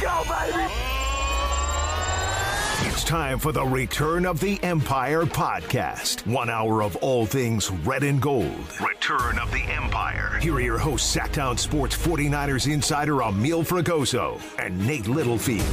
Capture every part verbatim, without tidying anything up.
go, baby! It's time for the Return of the Empire podcast. One hour of all things red and gold. Return of the Empire. Here are your hosts, Sacktown Sports forty-niners insider Emil Fragoso and Nate Littlefield.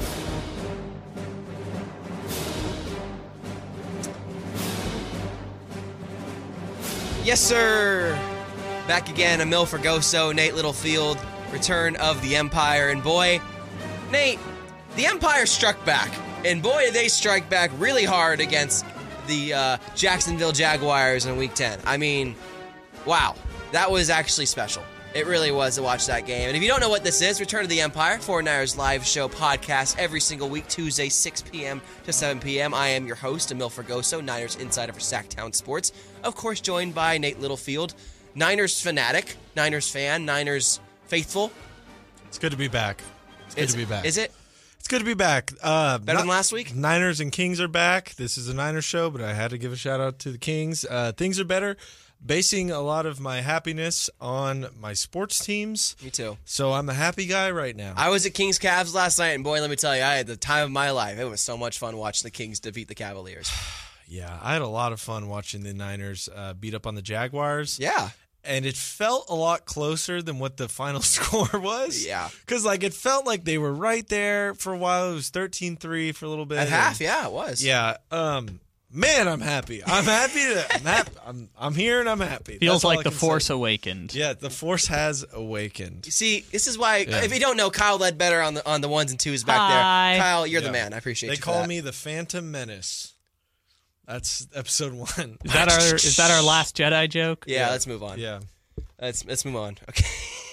Yes, sir. Back again, Emil Fragoso, Nate Littlefield. Return of the Empire. And boy, Nate, the Empire struck back. And boy, did they strike back really hard against the uh, Jacksonville Jaguars in Week ten. I mean, wow. That was actually special. It really was to watch that game. And if you don't know what this is, Return of the Empire, forty-niners live show podcast every single week, Tuesday, six p.m. to seven p.m. I am your host, Emil Fragoso, Niners insider for Sacktown Sports. Of course, joined by Nate Littlefield, Niners fanatic, Niners fan, Niners faithful. It's good to be back. It's good is, to be back. Is it? It's good to be back. Uh, Better not, than last week? Niners and Kings are back. This is a Niners show, but I had to give a shout out to the Kings. Uh, things are better. Basing a lot of my happiness on my sports teams. Me too. So I'm a happy guy right now. I was at Kings Cavs last night, and boy, let me tell you, I had the time of my life. It was so much fun watching the Kings defeat the Cavaliers. Yeah, I had a lot of fun watching the Niners uh, beat up on the Jaguars. Yeah. And it felt a lot closer than what the final score was. Yeah. Because, like, it felt like they were right there for a while. It was thirteen three for a little bit. At half, and, yeah, it was. Yeah. Um, man, I'm happy. I'm happy. To, I'm, happy. I'm, I'm here and I'm happy. Feels That's all like I the can Force say. awakened. Yeah, the Force has awakened. You see, this is why, Yeah. if you don't know, Kyle Ledbetter on the on the ones and twos back Hi. there. Kyle, you're Yeah. the man. I appreciate They you for call that. me the Phantom Menace. That's episode one. Is that our is that our last Jedi joke? Yeah, let's move on. Yeah. Let's let's move on. Okay.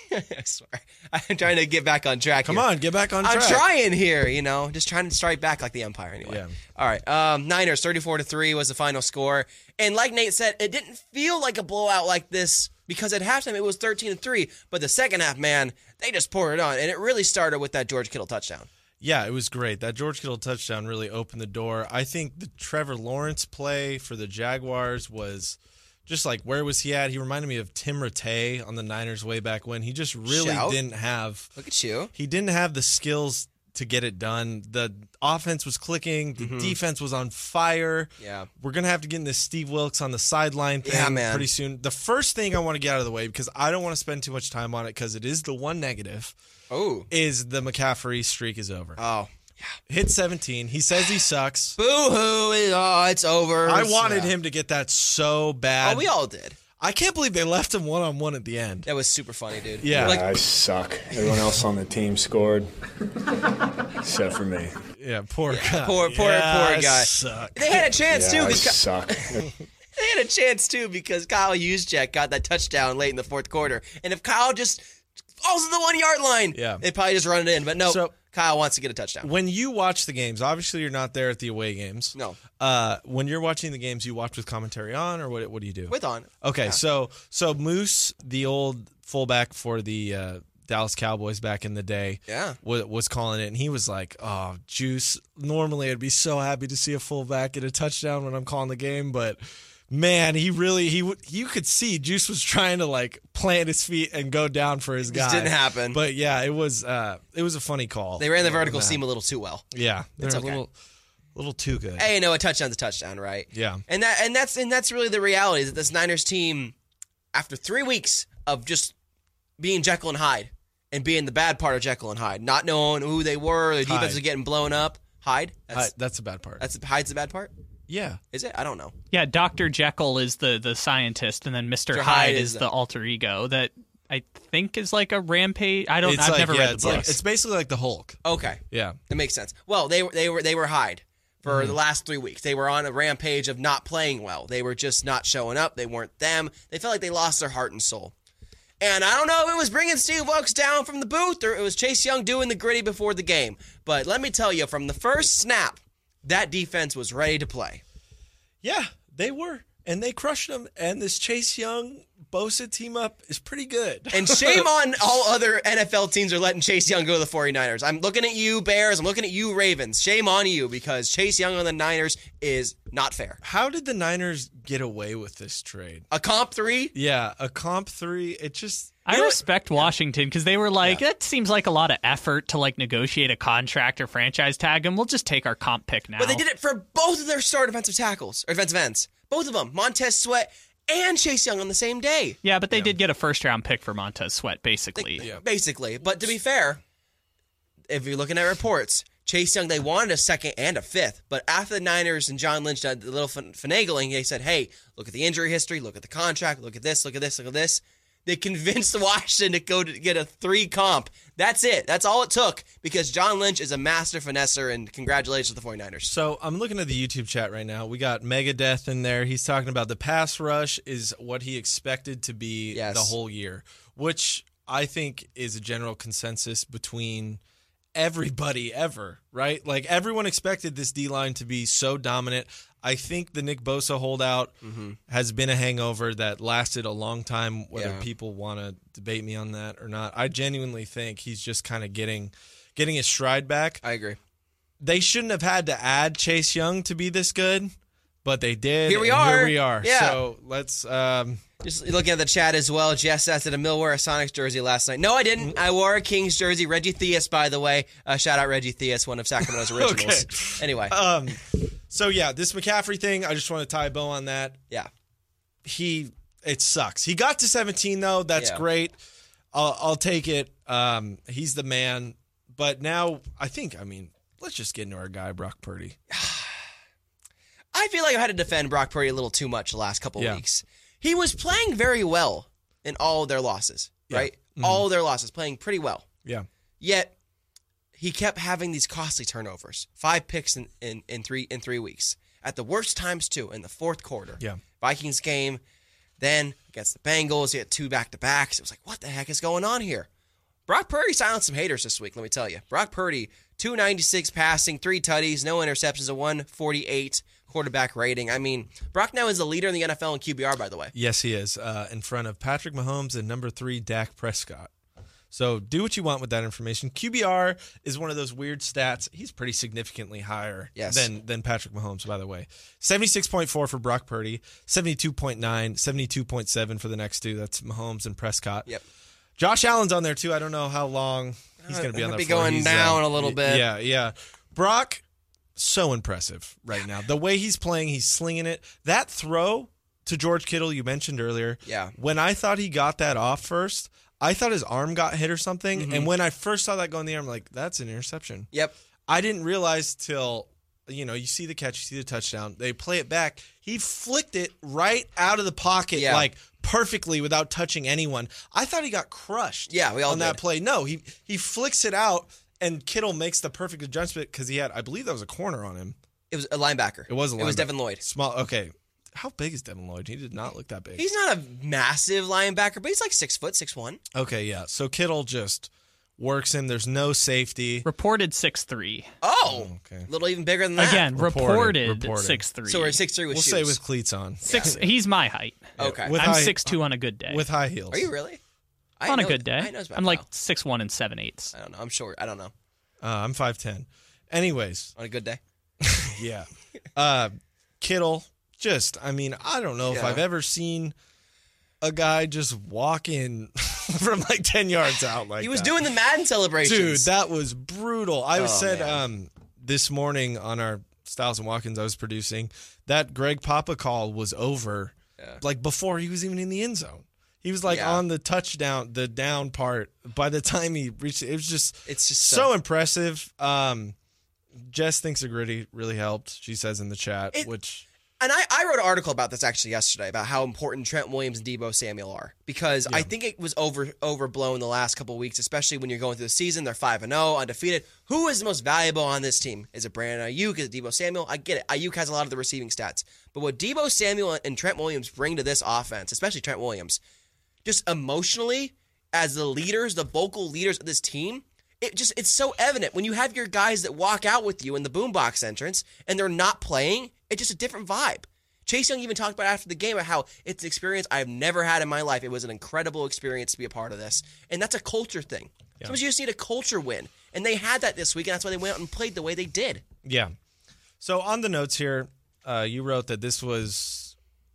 I swear. I'm trying to get back on track Come here. on, get back on track. I'm trying here, you know, just trying to strike back like the Empire anyway. Yeah. All right. Um, Niners thirty-four to three was the final score. And like Nate said, it didn't feel like a blowout like this because at halftime it was thirteen to three, but the second half, man, they just poured it on. And it really started with that George Kittle touchdown. Yeah, it was great. That George Kittle touchdown really opened the door. I think the Trevor Lawrence play for the Jaguars was just like, where was he at? He reminded me of Tim Rattay on the Niners way back when. He just really Shout. didn't have Look at you. he didn't have the skills to get it done. The offense was clicking. The Mm-hmm. defense was on fire. Yeah. We're going to have to get into Steve Wilkes on the sideline thing Yeah, man. pretty soon. The first thing I want to get out of the way, because I don't want to spend too much time on it because it is the one negative, Oh. is the McCaffrey streak is over. Oh. Hit seventeen. He says he sucks. Boo-hoo. Oh, it's over. I wanted Yeah. him to get that so bad. Oh, we all did. I can't believe they left him one-on-one at the end. That was super funny, dude. Yeah. Like, I suck. Everyone else on the team scored, except for me. Yeah, poor guy. poor, poor, Yeah, poor I guy. suck. They had a chance, Yeah, too. I because- suck. They had a chance, too, because Kyle Juszczyk got that touchdown late in the fourth quarter. And if Kyle just falls to the one-yard line, Yeah. they'd probably just run it in. But no, So- Kyle wants to get a touchdown. When you watch the games, obviously you're not there at the away games. No. Uh, when you're watching the games, you watch with commentary on, or what? What do you do? With on. Okay, Yeah. so so Moose, the old fullback for the uh, Dallas Cowboys back in the day, Yeah. was, was calling it, and he was like, "Oh, Juice. Normally, I'd be so happy to see a fullback get a touchdown when I'm calling the game, but." Man, he really he would you could see Juice was trying to like plant his feet and go down for his guy. Just didn't happen. But yeah, it was uh it was a funny call. They ran the vertical Yeah. seam a little too well. Yeah, they're It's a okay. little little too good. Hey, you know, a touchdown's a touchdown, right? Yeah. And that and that's and that's really the reality is that this Niners team, after three weeks of just being Jekyll and Hyde and being the bad part of Jekyll and Hyde, not knowing who they were, the defense Hyde. was getting blown up. Hyde? That's Hi- that's the bad part. that's Hyde's the bad part? yeah. Is it? I don't know. Yeah, Doctor Jekyll is the the scientist, and then Mister Mister Hyde, Hyde is is the, the- alter ego that I think is like a rampage. I don't. It's I've like, never yeah, read the it's books. like it's basically like the Hulk. Okay. Yeah. That makes sense. Well, they were they were they were Hyde for the last three weeks. They were on a rampage of not playing well. They were just not showing up. They weren't them. They felt like they lost their heart and soul. And I don't know if it was bringing Steve Wilkes down from the booth or it was Chase Young doing the gritty before the game. But let me tell you, from the first snap, that defense was ready to play. Yeah, they were. And they crushed them. And this Chase Young Bosa team up is pretty good. And shame on all other N F L teams are letting Chase Young go to the 49ers. I'm looking at you, Bears. I'm looking at you, Ravens. Shame on you because Chase Young on the Niners is not fair. How did the Niners get away with this trade? A comp three? Yeah, a comp three. It just I know what? respect Washington because they were like, Yeah. it seems like a lot of effort to like negotiate a contract or franchise tag him. We'll just take our comp pick now. But they did it for both of their star defensive tackles, or defensive ends. Both of them. Montez Sweat and Chase Young on the same day. Yeah, but they did get a first round pick for Montez Sweat, basically. They- Basically. But to be fair, if you're looking at reports, Chase Young, they wanted a second and a fifth. But after the Niners and John Lynch did a little fin- finagling, they said, hey, look at the injury history, look at the contract, look at this, look at this, look at this. They convinced Washington to go to get a three comp. That's it. That's all it took because John Lynch is a master finesser, and congratulations to the 49ers. So I'm looking at the YouTube chat right now. We got Megadeth in there. He's talking about the pass rush is what he expected to be Yes. the whole year, which I think is a general consensus between everybody ever, right? Like everyone expected this D-line to be so dominant. I think the Nick Bosa holdout Mm-hmm. has been a hangover that lasted a long time, whether Yeah. people want to debate me on that or not. I genuinely think he's just kind of getting getting his stride back. I agree. They shouldn't have had to add Chase Young to be this good, but they did. Here we and are. Here we are. Yeah. So let's. Um, Just looking at the chat as well, Jess asked, did a Mill wear a Sonics jersey last night? No, I didn't. I wore a Kings jersey. Reggie Theus, by the way. Uh, shout out Reggie Theus, one of Sacramento's originals. Okay. Anyway, um, so yeah, this McCaffrey thing. I just want to tie a bow on that. yeah. He it sucks. He got to seventeen though. That's Yeah. great. I'll, I'll take it. Um, he's the man. But now I think. I mean, let's just get into our guy Brock Purdy. I feel like I had to defend Brock Purdy a little too much the last couple of Yeah. weeks. He was playing very well in all of their losses, Yeah. right? Mhm. All of their losses, playing pretty well. Yeah. Yet he kept having these costly turnovers. Five picks in, in, in three in three weeks. At the worst times too, in the fourth quarter. Yeah. Vikings game. Then against the Bengals, he had two back-to-backs. It was like, what the heck is going on here? Brock Purdy silenced some haters this week, let me tell you. Brock Purdy, two ninety-six passing, three tutties, no interceptions, a one forty-eight quarterback rating. I mean, Brock now is the leader in the N F L in Q B R, by the way. Yes, he is. Uh, in front of Patrick Mahomes and number three, Dak Prescott. So do what you want with that information. Q B R is one of those weird stats. He's pretty significantly higher Yes. than, than Patrick Mahomes, by the way. seventy-six point four for Brock Purdy, seventy-two point nine, seventy-two point seven for the next two. That's Mahomes and Prescott. Yep. Josh Allen's on there, too. I don't know how long he's going to be on Might the be floor. going He's, down uh, a little y- bit. Yeah, yeah. Brock, so impressive right now. The way he's playing, he's slinging it. That throw to George Kittle you mentioned earlier, Yeah. when I thought he got that off first, I thought his arm got hit or something. Mm-hmm. And when I first saw that go in the air, I'm like, that's an interception. Yep. I didn't realize till, you know, you see the catch, you see the touchdown. They play it back. He flicked it right out of the pocket, Yeah. like perfectly without touching anyone. I thought he got crushed Yeah, we all on that did. play. No, he, he flicks it out, and Kittle makes the perfect adjustment because he had, I believe that was a corner on him. It was a linebacker. It was a It was linebacker. Devin Lloyd. Small, okay. How big is Devin Lloyd? He did not look that big. He's not a massive linebacker, but he's like six foot, six one. Okay, yeah. So Kittle just works him. There's no safety. Reported six three. Oh, okay. a little even bigger than that. Again, Reported, reported, reported. six three. So we're six three with We'll shoes. say with cleats on. Six. He's my height. Okay. With I'm high- six two on a good day. With high heels. Are you really? I on a know- good day. I know it's about I'm like Kyle. six one and seven eighths. I don't know. I'm short. I don't know. Uh, I'm five ten. Anyways, On a good day. yeah. Uh, Kittle, just, I mean, I don't know if Yeah. I've ever seen a guy just walk in from like ten yards out like He was that. doing the Madden celebrations. Dude, that was brutal. I Oh, said man. um, this morning on our Styles and Watkins I was producing, that Greg Papa call was over Yeah. like before he was even in the end zone. He was like Yeah. on the touchdown, the down part. By the time he reached it, it was just It's just so impressive. Um, Jess thinks a gritty really helped, she says in the chat, It- which And I, I wrote an article about this actually yesterday about how important Trent Williams and Deebo Samuel are because I think it was over overblown the last couple of weeks, especially when you're going through the season. They're five and zero, undefeated. Who is the most valuable on this team? Is it Brandon Ayuk? Is it Deebo Samuel? I get it. Ayuk has a lot of the receiving stats, but what Deebo Samuel and Trent Williams bring to this offense, especially Trent Williams, just emotionally as the leaders, the vocal leaders of this team. It just it's so evident when you have your guys that walk out with you in the boombox entrance and they're not playing. It's just a different vibe. Chase Young even talked about after the game about how it's an experience I've never had in my life. It was an incredible experience to be a part of this, and that's a culture thing. Sometimes you just need a culture win, and they had that this week, and that's why they went out and played the way they did. yeah. So on the notes here, uh, you wrote that this was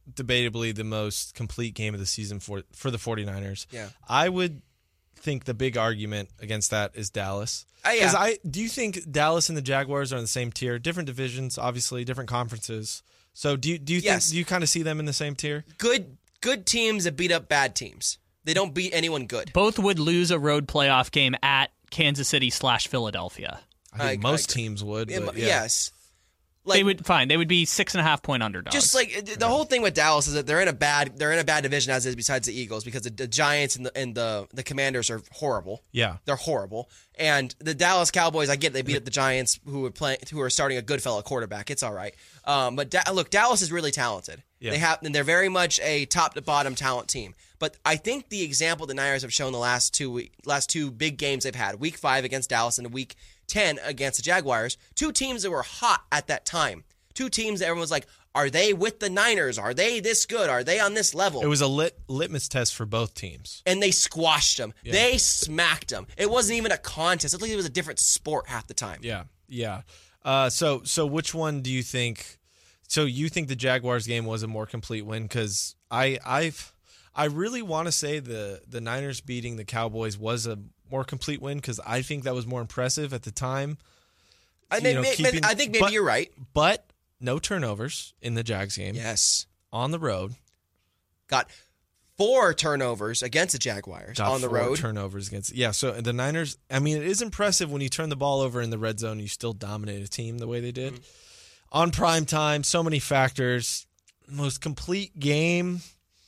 debatably the most complete game of the season for for the 49ers. Yeah. I would think the big argument against that is Dallas. Uh, yeah. 'Cause I do you think Dallas and the Jaguars are in the same tier? Different divisions, obviously, different conferences. So do you do you Yes. think do you kind of see them in the same tier? Good good teams that beat up bad teams. They don't beat anyone good. Both would lose a road playoff game at Kansas City slash Philadelphia. I think I- most I- teams would. But yeah. Yes. Like, They would fine. They would be six and a half point underdogs. just like the whole thing with Dallas is that they're in a bad they're in a bad division as is besides the Eagles because the, the Giants and the and the the Commanders are horrible. Yeah. They're horrible. And the Dallas Cowboys, I get they beat up the Giants who were playing who are starting a good fellow quarterback. It's all right. Um, but da- look, Dallas is really talented. Yeah. They have and they're very much a top to bottom talent team. But I think the example the Niners have shown the last two week, last two big games they've had, week five against Dallas and week ten against the Jaguars, two teams that were hot at that time. Two teams that everyone was like, are they with the Niners? Are they this good? Are they on this level? It was a lit, litmus test for both teams. And they squashed them. Yeah. They smacked them. It wasn't even a contest. It looked like it was a different sport half the time. Yeah, yeah. Uh, so, so which one do you think? So, you think the Jaguars game was a more complete win? Because I, I've, I really want to say the the Niners beating the Cowboys was a more complete win because I think that was more impressive at the time. I, You mean, know, may- keeping- I think maybe but- you're right. But no turnovers in the Jags game Yes. on the road. Got four turnovers against the Jaguars Got on the four road. turnovers against. Yeah, so the Niners. I mean, it is impressive when you turn the ball over in the red zone. You still dominate a team the way they did Mm-hmm. on prime time. So many factors. Most complete game.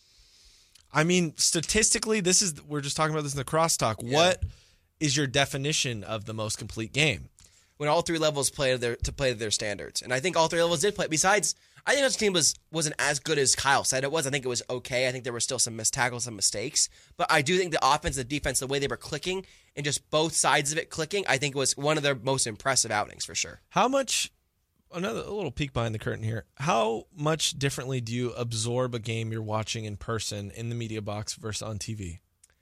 I mean, statistically, this is we're just talking about this in the crosstalk. Yeah. What is your definition of the most complete game? When all three levels played to their, to play to their standards. And I think all three levels did play. Besides, I think this team was, wasn't as good as Kyle said it was. I think it was okay. I think there were still some missed tackles, some mistakes. But I do think the offense, the defense, the way they were clicking, and just both sides of it clicking, I think was one of their most impressive outings for sure. How much? Another a little peek behind the curtain here. How much differently do you absorb a game you're watching in person in the media box versus on T V?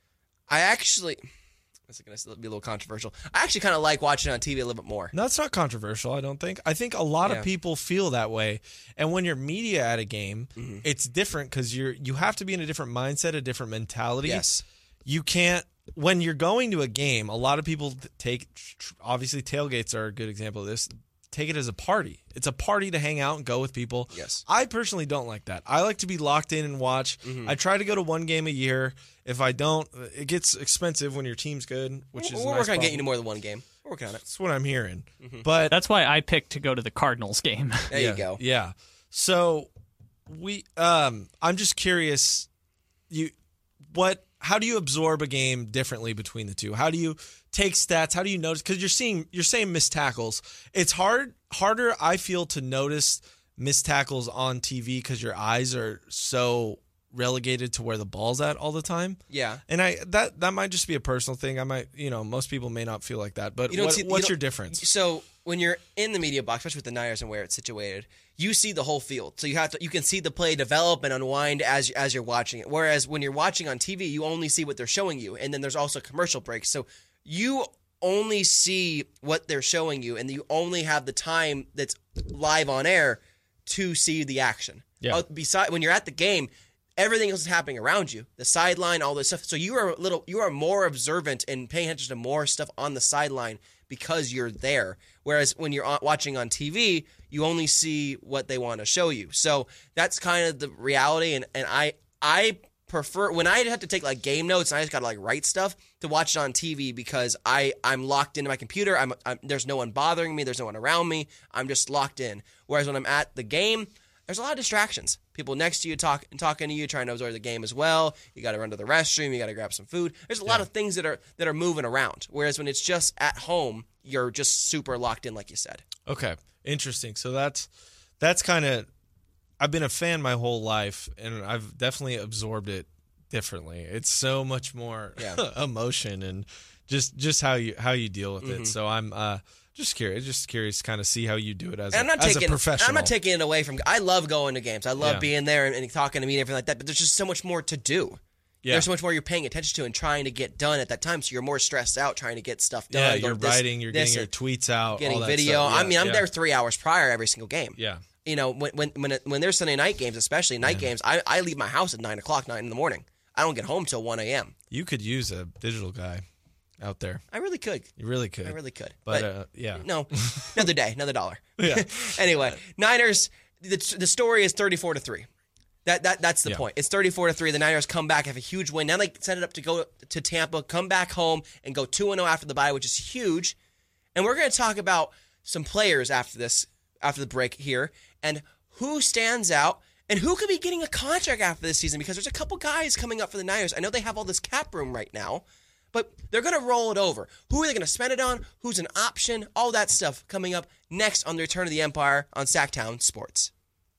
I actually, this is going to be a little controversial. I actually kind of like watching it on T V a little bit more. No, that's not controversial, I don't think. I think a lot Yeah. of people feel that way. And when you're media at a game, Mm-hmm. it's different because you're you have to be in a different mindset, a different mentality. Yes. You can't when you're going to a game, a lot of people take obviously tailgates are a good example of this. Take it as a party. It's a party to hang out and go with people. Yes. I personally don't like that. I like to be locked in and watch. Mm-hmm. I try to go to one game a year. If I don't, it gets expensive when your team's good, which We're, is a we're nice working on getting you problem. to more than one game. We're working on it. That's what I'm hearing. Mm-hmm. But That's why I picked to go to the Cardinals game. There yeah, you go. Yeah. So we um I'm just curious you what how do you absorb a game differently between the two? How do you take stats? How do you notice cuz you're seeing you're saying missed tackles. It's hard harder I feel to notice missed tackles on T V cuz your eyes are so relegated to where the ball's at all the time. Yeah. And I that that might just be a personal thing. I might, you know, most people may not feel like that. But You don't what, see- you what's don't- your difference? So when you're in the media box, especially with the Niners and where it's situated, you see the whole field. So you have to you can see the play develop and unwind as as you're watching it. Whereas when you're watching on T V, you only see what they're showing you, and then there's also commercial breaks. So you only see what they're showing you, and you only have the time that's live on air to see the action. Yeah. Uh, beside when you're at the game, everything else is happening around you, the sideline, all this stuff. So you are a little, you are more observant and paying attention to more stuff on the sideline because you're there. Whereas when you're on, watching on T V, you only see what they want to show you. So that's kind of the reality. And, and I I prefer when I have to take like game notes and I just gotta like write stuff to watch it on T V because I I'm locked into my computer. I'm, I'm there's no one bothering me. There's no one around me. I'm just locked in. Whereas when I'm at the game, there's a lot of distractions. People next to you talk and talking to you, trying to absorb the game as well. You got to run to the restroom. You got to grab some food. There's a lot of things that are that are moving around. Whereas when it's just at home, you're just super locked in, like you said. Okay, interesting. So that's that's kind of I've been a fan my whole life, and I've definitely absorbed it differently. It's so much more Yeah. emotion and just just how you how you deal with Mm-hmm. it. So I'm uh, just curious, just curious, to kind of see how you do it as, And a, I'm not as taking a professional. I'm not taking it away from. I love going to games. I love Yeah. being there and, and talking to me and everything like that. But there's just so much more to do. Yeah. There's so much more you're paying attention to and trying to get done at that time. So you're more stressed out trying to get stuff done. yeah, go you're this- writing, you're this getting your and tweets out, getting all that video. stuff. Yeah, I mean, I'm yeah. there three hours prior every single game. Yeah. You know, when when when, it, when there's Sunday night games, especially night yeah. games, I, I leave my house at nine o'clock, nine in the morning. I don't get home till one a.m. You could use a digital guy out there. I really could. You really could. I really could. But, but uh, yeah. No, another day, another dollar. Yeah. Anyway, Niners, the, the story is thirty-four to three. That that That's the yeah. point. It's thirty-four to three. The Niners come back, have a huge win. Now they set it up to go to Tampa, come back home, and go two and oh after the bye, which is huge. And we're going to talk about some players after this, after the break here, and who stands out and who could be getting a contract after this season, because there's a couple guys coming up for the Niners. I know they have all this cap room right now, but they're going to roll it over. Who are they going to spend it on? Who's an option? All that stuff coming up next on the Return of the Empire on Sacktown Sports.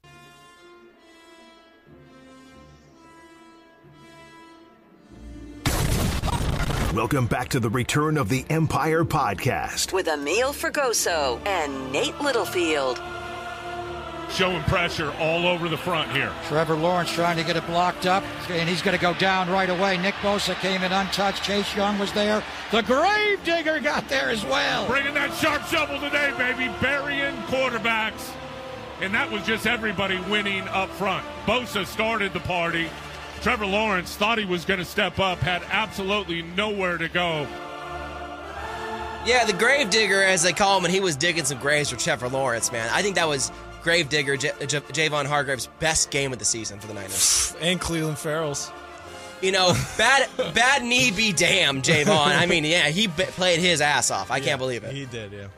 Welcome back to the Return of the Empire podcast with Emil Fergoso and Nate Littlefield. Showing pressure all over the front here. Trevor Lawrence trying to get it blocked up, and he's going to go down right away. Nick Bosa came in untouched. Chase Young was there. The grave digger got there as well. Bringing that sharp shovel today, baby. Burying quarterbacks. And that was just everybody winning up front. Bosa started the party. Trevor Lawrence thought he was going to step up, had absolutely nowhere to go. Yeah, the grave digger, as they call him, and he was digging some graves for Trevor Lawrence, man. I think that was grave digger J- J- Javon Hargrave's best game of the season for the Niners. And Cleveland Farrell's. You know, bad bad knee be damned, Javon. I mean, yeah, he b- played his ass off. I yeah, can't believe it. He did, yeah.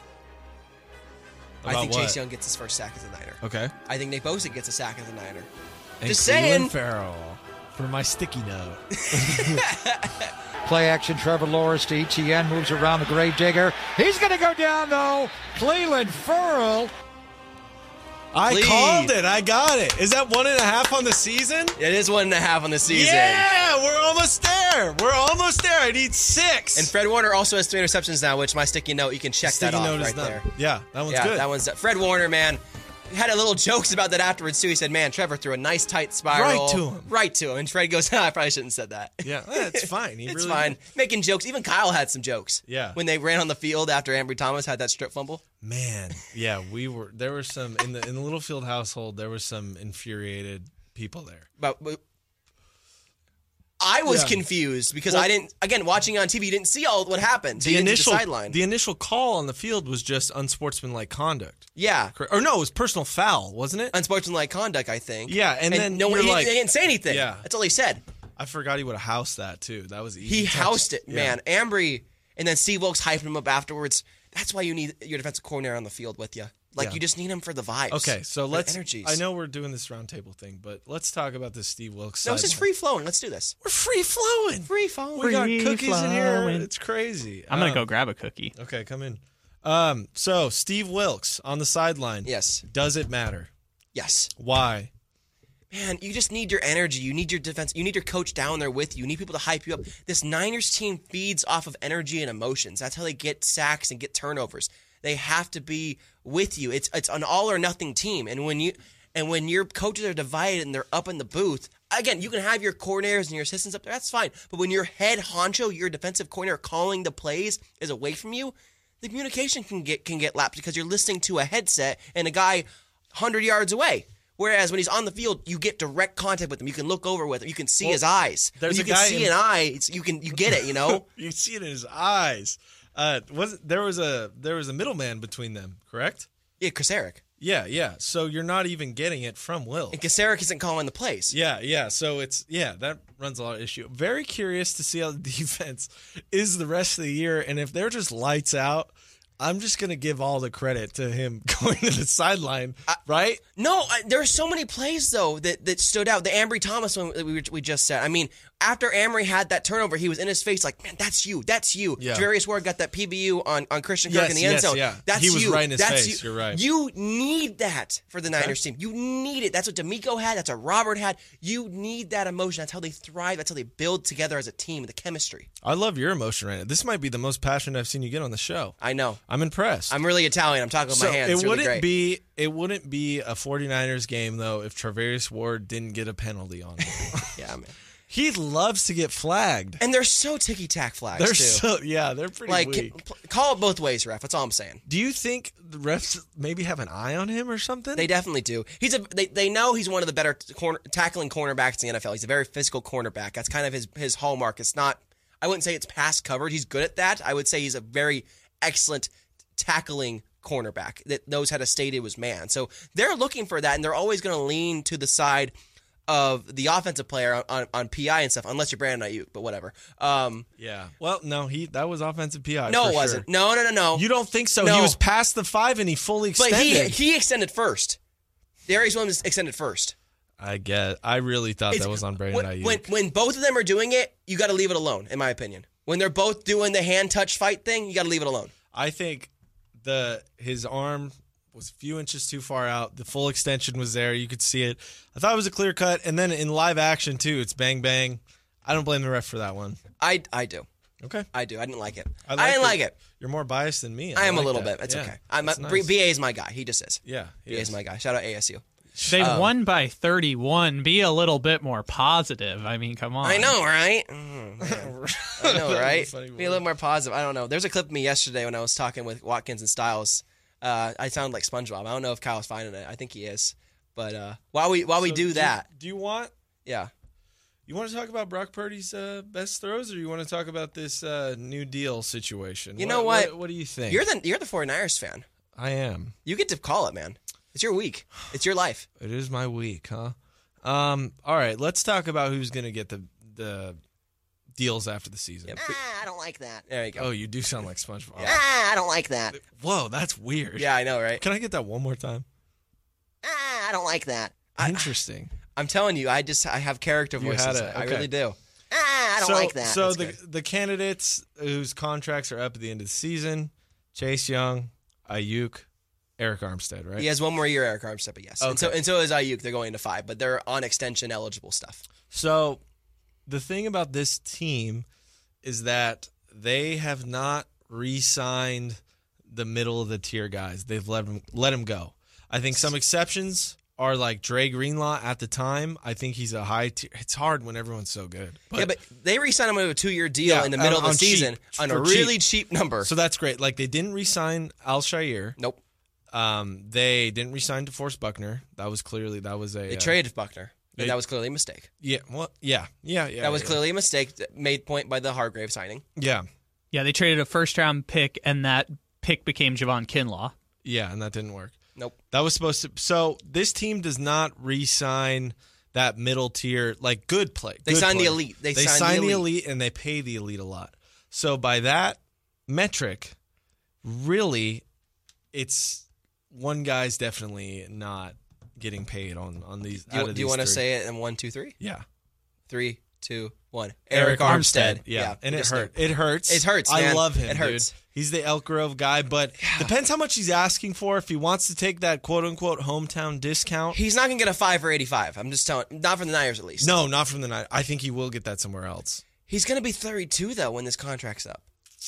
I About think what? Chase Young gets his first sack as a Niner. Okay. I think Nick Bosa gets a sack as a Niner. And Just Cleveland saying. Farrell for my sticky note. Play action, Trevor Lawrence to E T N, moves around the grave digger. He's going to go down, though. Cleveland Farrell. I Please. called it. I got it. Is that one and a half on the season? It is one and a half on the season. Yeah, we're almost there. We're almost there. I need six. And Fred Warner also has three interceptions now, which my sticky note, you can check sticky that off note right is done. there. Yeah, that one's yeah, good. that one's Fred Warner, man. Had a little jokes about that afterwards too. He said, "Man, Trevor threw a nice tight spiral Right to him. right to him." And Fred goes, "I probably shouldn't have said that." Yeah, it's fine. He it's really fine. did. Making jokes. Even Kyle had some jokes. Yeah. When they ran on the field after Ambry Thomas had that strip fumble. Man, yeah, we were. There were some in the in the Littlefield household. There were some infuriated people there. But, but I was Yeah. confused because Well- I didn't. Again, watching on T V, you didn't see all what happened. So The you didn't see initial the sideline. the initial call on the field was just unsportsmanlike conduct. yeah. Correct. Or no, it was personal foul, wasn't it? Unsportsmanlike conduct, I think. Yeah, and then no one, you're he, like- they didn't say anything. Yeah. That's all he said. I forgot he would have housed that too. That was easy. He touch. housed it, Yeah. man. Ambry, and then Steve Wilkes hyped him up afterwards. That's why you need your defensive coordinator on the field with you. Like, Yeah. you just need him for the vibes. Okay, so for the let's. energies. I know we're doing this roundtable thing, but let's talk about this Steve Wilkes. No, this is sideline. free flowing. Let's do this. We're free flowing. Free flowing. We got Free cookies in here. flowing. It's crazy. I'm gonna Um, go grab a cookie. Okay, come in. Um, so Steve Wilkes on the sideline. Yes. Does it matter? Yes. Why? Man, you just need your energy. You need your defense. You need your coach down there with you. You need people to hype you up. This Niners team feeds off of energy and emotions. That's how they get sacks and get turnovers. They have to be with you. It's it's an all or nothing team. And when you and when your coaches are divided and they're up in the booth, again, you can have your coordinators and your assistants up there. That's fine. But when your head honcho, your defensive coordinator calling the plays is away from you, the communication can get can get lapsed because you're listening to a headset and a guy one hundred yards away. Whereas when he's on the field, you get direct contact with him. You can look over with him. You can see Well, his eyes. When there's you a can guy see in- an eye, it's, you can you get it. You know. You see it in his eyes. Uh, was there was a there was a middleman between them, correct? Yeah, Kasaric. Yeah, yeah. So you're not even getting it from Will. And Kasaric isn't calling the plays. Yeah, yeah. So it's yeah, that runs a lot of issue. Very curious to see how the defense is the rest of the year, and if they're just lights out, I'm just gonna give all the credit to him going to the sideline, right? No, I, there are so many plays though that, that stood out. The Ambry Thomas one that we, we just said. I mean, after Ambry had that turnover, he was in his face like, "Man, that's you, that's you." Yeah. Javarius Ward got that P B U on, on Christian Kirk Yes, in the end yes, zone. yeah. That's He was you. right in his that's face. You. You're right. You need that for the Niners team. You need it. That's what D'Amico had. That's what Robert had. You need that emotion. That's how they thrive. That's how they build together as a team. The chemistry. I love your emotion right now. This might be the most passionate I've seen you get on the show. I know. I'm impressed. I'm really Italian. I'm talking with so my hands. it It's really wouldn't great. be it wouldn't be a 49ers game though if Travarius Ward didn't get a penalty on him. Yeah, man. He loves to get flagged. And they're so ticky tack flags They're too. so yeah, they're pretty like weak. c- call it both ways, ref. That's all I'm saying. Do you think the refs maybe have an eye on him or something? They definitely do. He's a. They, they know he's one of the better corner, tackling cornerbacks in the N F L. He's a very physical cornerback. That's kind of his his hallmark. It's not. I wouldn't say it's pass coverage. He's good at that. I would say he's a very excellent tackling cornerback that knows how to state it was man. So they're looking for that, and they're always going to lean to the side of the offensive player on, on, on P I and stuff, unless you're Brandon Ayuk, but whatever. Um, yeah. Well, no, he that was offensive P I. No, for it wasn't. Sure. No, no, no, no. You don't think so? No. He was past the five and he fully extended. But he he extended first. Darius Williams extended first. I get. I really thought It's, that was on Brandon when, Ayuk. when when both of them are doing it, you got to leave it alone, in my opinion. When they're both doing the hand touch fight thing, you got to leave it alone. I think the his arm was a few inches too far out. The full extension was there. You could see it. I thought it was a clear cut. And then in live action, too, it's bang, bang. I don't blame the ref for that one. I, I do. Okay. I do. I didn't like it. I, I didn't it. like it. You're more biased than me. I, I am like a little that. bit. It's yeah, okay. I'm that's a, nice. B A is my guy. He just is. Yeah. B A is my guy. Shout out A S U. They've Um, won by thirty-one. Be a little bit more positive. I mean, come on. I know, right? Mm, I know, right? Funny Be a little more positive. I don't know. There's a clip of me yesterday when I was talking with Watkins and Styles. Uh, I sound like SpongeBob. I don't know if Kyle's finding it. I think he is. But uh, while we while we So do that, do you want yeah. you want to talk about Brock Purdy's uh, best throws, or you want to talk about this uh, new deal situation? You know what? what? What do you think? You're the you're the 49ers fan. I am. You get to call it, man. It's your week. It's your life. It is my week, huh? Um. All right. Let's talk about who's going to get the the deals after the season. Ah, I don't like that. There you go. Oh, you do sound like SpongeBob. Ah, I don't like that. Whoa, that's weird. Yeah, I know, right? Can I get that one more time? Ah, I don't like that. I, Interesting. I'm telling you, I just I have character You voices. had it, I okay. really do. Ah, I don't so, like that. So That's the good. the candidates whose contracts are up at the end of the season: Chase Young, Ayuk, Eric Armstead. Right. He has one more year, Eric Armstead, but yes. And so Okay. and so is Ayuk. They're going to five, but they're on extension eligible stuff. So the thing about this team is that they have not re-signed the middle of the tier guys. They've let them let him go. I think some exceptions are like Dre Greenlaw at the time. I think he's a high tier. It's hard when everyone's so good. yeah, but they re-signed him to a two-year deal Yeah, in the middle on- of the on season cheap, on a for really cheap. cheap, number. So that's great. Like they didn't re-sign Al Shire. nope. Um, they didn't re-sign DeForest Buckner. That was clearly that was a They uh, traded Buckner. they- And that was clearly a mistake. Yeah. Well. Yeah. Yeah. Yeah. That was yeah. clearly a mistake that made point by the Hargrave signing. Yeah. Yeah, they traded a first round pick, and that pick became Javon Kinlaw. Yeah, and that didn't work. Nope. That was supposed to. So this team does not re-sign that middle tier, like good play. They good signed the player. elite. They They, signed sign the the elite. elite and they pay the elite a lot. So by that metric, really, it's one guy's definitely not getting paid on on these. Do you, do you want to say it in one, two, three? Yeah, Three, two, one. Eric Armstead. Yeah, and we it just hurt. knew. It hurts. It hurts, I man. love him. It hurts. Dude. He's the Elk Grove guy, but depends how much he's asking for. If he wants to take that quote unquote hometown discount. He's not going to get a five for eighty-five. I'm just telling. Not from the Niners, at least. No, not from the night. I think he will get that somewhere else. He's going to be thirty-two, though, when this contract's up.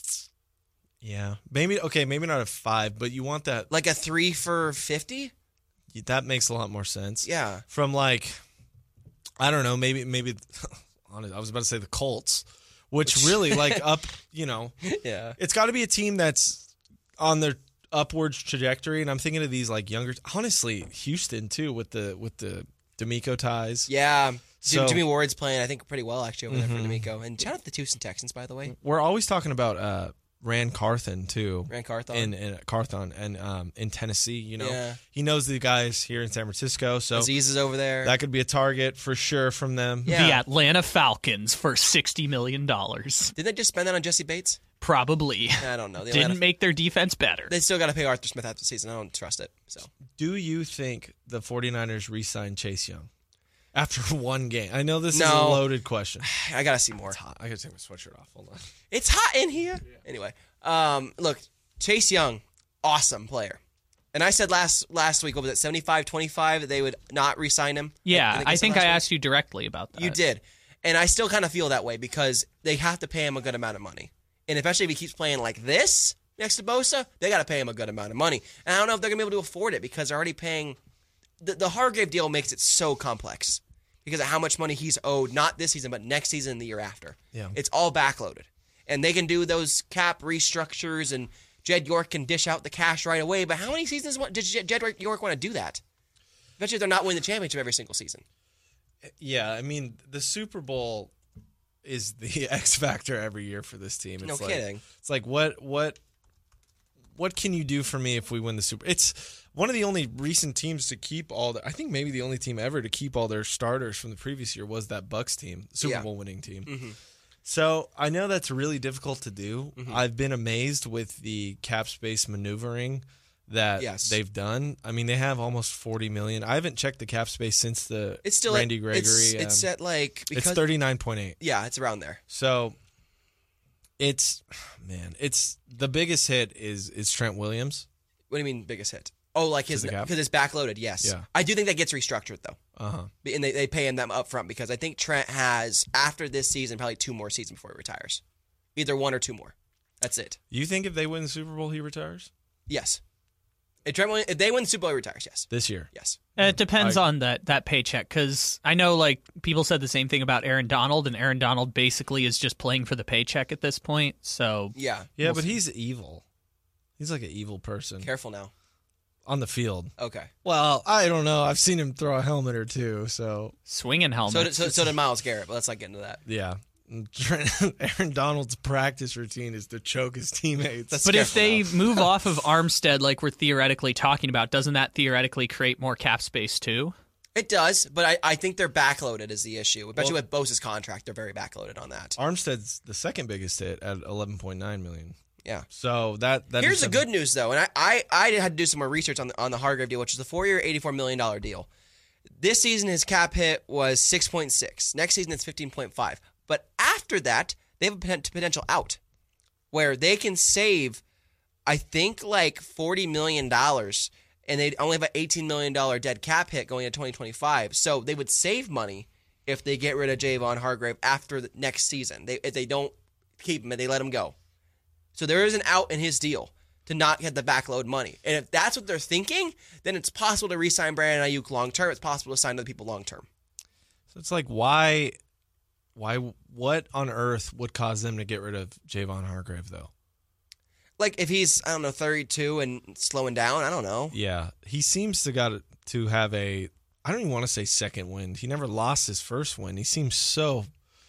Yeah, maybe okay, maybe not a five, but you want that. Like a three for fifty? That makes a lot more sense. Yeah. From like, I don't know, maybe maybe. I was about to say the Colts, which really like up. You know, Yeah. it's got to be a team that's on their upward trajectory, and I'm thinking of these like younger. Honestly, Houston too with the with the D'Amico ties. Yeah. So- Jimmy Ward's playing, I think, pretty well, actually, over there for D'Amico. And shout out the Houston Texans, by the way. We're always talking about uh, Rand Carthon too. Rand Carthon. in, in Carthon and um, in Tennessee. You know, Yeah. he knows the guys here in San Francisco, so Aziz is over there. that could be a target for sure from them. Yeah. The Atlanta Falcons for sixty million dollars. Did they just spend that on Jesse Bates? Probably. I don't know. The Didn't Atlanta- make their defense better. They still got to pay Arthur Smith after the season. I don't trust it. So Do you think the 49ers re-sign Chase Young after one game? I know this is a No. loaded question. I got to see more. It's hot. I gotta take my sweatshirt off. Hold on. It's hot in here. Anyway, um, look, Chase Young, awesome player. And I said last last week, what was it, seventy-five twenty-five, that they would not re-sign him? yeah, I it's think last I week? asked you directly about that. You did. And I still kind of feel that way because they have to pay him a good amount of money. And especially if he keeps playing like this next to Bosa, they got to pay him a good amount of money. And I don't know if they're going to be able to afford it because they're already paying. The, the Hargrave deal makes it so complex because of how much money he's owed, not this season, but next season and the year after. Yeah. It's all backloaded. And they can do those cap restructures and Jed York can dish out the cash right away, but how many seasons did Jed York want to do that? Especially if they're not winning the championship every single season. Yeah, I mean, the Super Bowl is the X factor every year for this team. It's No like, kidding. It's like, what what what can you do for me if we win the Super? It's one of the only recent teams to keep all the, I think maybe the only team ever to keep all their starters from the previous year was that Bucs team, Super Yeah. Bowl winning team. Mm-hmm. So I know that's really difficult to do. Mm-hmm. I've been amazed with the cap space maneuvering that Yes. they've done. I mean, they have almost forty million. I haven't checked the cap space since the It's still Randy at, Gregory. It's, it's um, at like because, it's thirty-nine point eight. Yeah, it's around there. So it's man, it's the biggest hit is is Trent Williams. What do you mean biggest hit? Oh, like his the cap? because it's backloaded. Yes, Yeah. I do think that gets restructured though, Uh huh. and they, they pay him them up front because I think Trent has after this season probably two more seasons before he retires, either one or two more. That's it. You think if they win the Super Bowl, he retires Yes, if Trent Williams, if they win the Super Bowl, he retires. Yes, this year? yes. It depends I- on that that paycheck, because I know like people said the same thing about Aaron Donald, and Aaron Donald basically is just playing for the paycheck at this point. So Yeah, Yeah, We'll but see. he's evil. He's like an evil person careful now. on the field. Okay. Well, I don't know. I've seen him throw a helmet or two. So swinging helmet. So did, so, so did Myles Garrett, but let's not get into that. yeah. Trent, Aaron Donald's practice routine is to choke his teammates. That's But if careful they now. move off of Armstead, like we're theoretically talking about, doesn't that theoretically create more cap space too? It does, but I, I think they're backloaded is the issue. Especially Well- with Bosa's contract, they're very backloaded on that. Armstead's the second biggest hit at eleven point nine million. Yeah. So that that Here's is the something- good news, though, and I, I, I had to do some more research on the, on the Hargrave deal, which is a four-year, eighty-four million dollars deal. This season, his cap hit was six point six. Next season, it's fifteen point five. But after that, they have a poten- potential out where they can save, I think, like forty million dollars, and they only have an eighteen million dollars dead cap hit going into twenty twenty-five. So they would save money if they get rid of Javon Hargrave after the next season. They, if they don't keep him and they let him go. So there is an out in his deal to not get the backload money. And if that's what they're thinking, then it's possible to re-sign Brandon Ayuk long-term. It's possible to sign other people long-term. So it's like why, why, what on earth would cause them to get rid of Javon Hargrave though? Like if he's, I don't know, thirty-two and slowing down, I don't know. Yeah, he seems to got to have a. I don't even want to say second wind. He never lost his first win. He seems so.